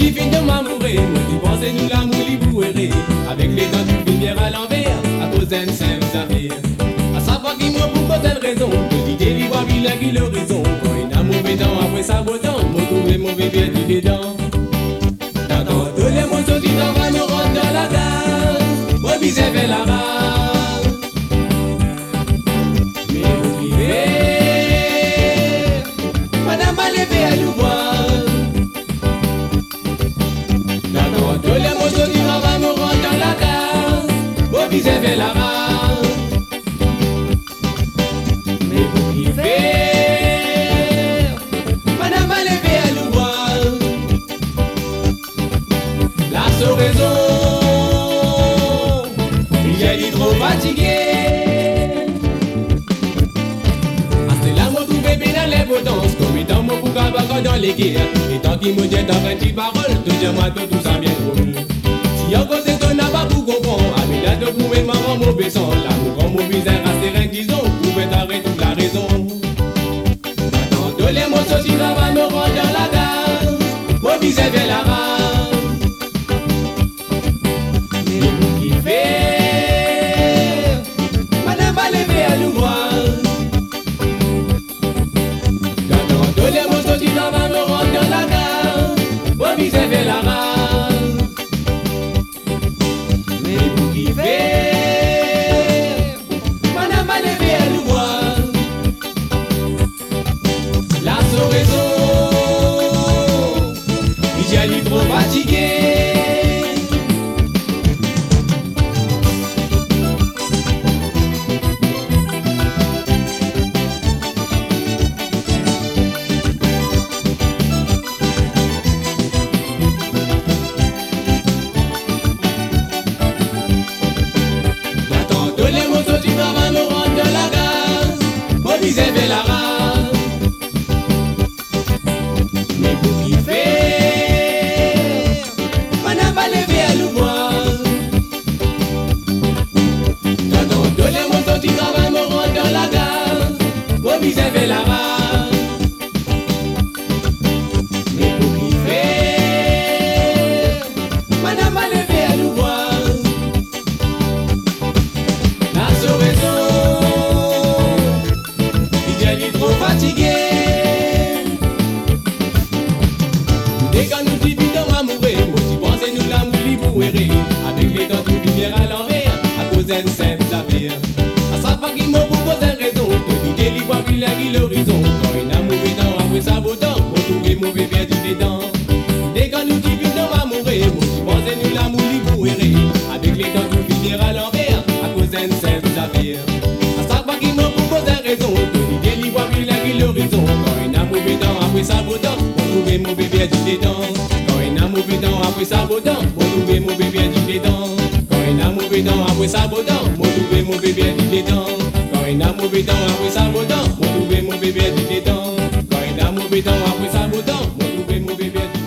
tu finis de m'amourer, moi tu pensais nous l'amour libouéré. Avec les dents tu finis à l'envers, à cause d'un simple affaire. À savoir qui moi pour quelle raison, que l'idée lui voit bien qui l'horizon. Quand il a mauvais dents après sa beau temps, moi trouver mauvais bien du dedans. T'entends tous les mots sortis dans va nous rendre dans la gare, moi visé vers la rare. Mais vous vivez, madame a levé à nous voir. T'entends tous les mots sortis dans va nous rendre dans la gare, moi visé vers la rare. Mais vous vivez, madame a levé à nous voir. La raison, j'ai dit trop fatigué. Ah, c'est là mon trouvé bien dans les potences, comme étant mon bouga dans les guerres. Et tant qu'il me dit dans 20 petites paroles, deuxième mois tout ça bien promis. Si on cause ton n'a pas pour comprendre, à mes dates de pouvoir m'en mauvais sang. L'amour en mauvais air, c'est rien disons, pouvait t'arrêter toute la raison. Maintenant, tous les mots sortis là va me rendre dans la gare, moi visé vers la rare. J'ai trop fatigué. J'attends tous les mots sortis dans ma nous rendre dans la gare, moi visé vers la rare. Mais vous qui faites, madame va lever à nous voir. J'attends tous les mots sortis dans ma nous rendre dans la gare, moi visé vers la rare. Mais vous qui faites, madame va lever à nous voir. La raison, j'ai trop fatigué. Dès qu'on nous dit vite on va mourir, moi si pensez nous l'amour libouéré. Avec les dents tout lumière à l'envers, à cause d'une simple affaire. À savoir qui m'a pour cause d'une raison, que l'idée lui voit qu'il a l'horizon. Quand il a mauvais temps après sa beau temps, on trouve mauvais bien du dedans. Dès qu'on nous dit vite on va mourir, moi si pensez nous l'amour libouéré. Avec les dents tout lumière à l'envers, à cause d'une simple affaire. À savoir qui m'a pour cause d'une raison, que l'idée lui voit qu'il a l'horizon. Quand il a mauvais temps après sa beau temps, on trouve mauvais bien du dedans. Quand il a mauvais temps après sa beau temps, on trouve mauvais bien du dedans. Quand il a mauvais temps après sa beau temps, on trouve mauvais bien du dedans. Quand il a mauvais temps après sa beau temps, on trouve mauvais bien du dedans. Quand il a mauvais temps après sa beau temps, on trouve mauvais bien du dedans.